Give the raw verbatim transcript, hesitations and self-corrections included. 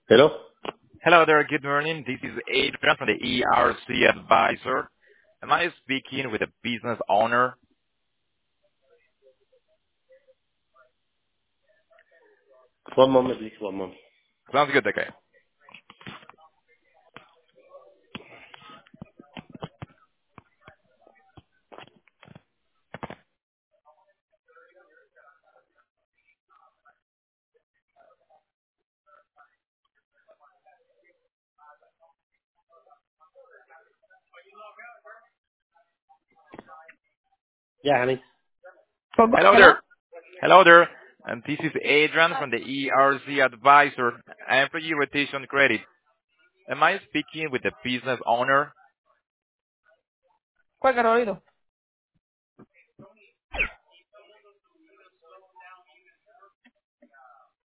Hello? Hello there. Good morning. This is Adrian from the E R C Advisor. Am I speaking with a business owner? One moment, please. One moment. Sounds good. Okay. Yeah, honey. For go- Hello Hello? there. Hello there. And this is Adrian from the E R C Advisor. Employee rotation credit. Am I speaking with a business owner? ¿Cuál Carolito?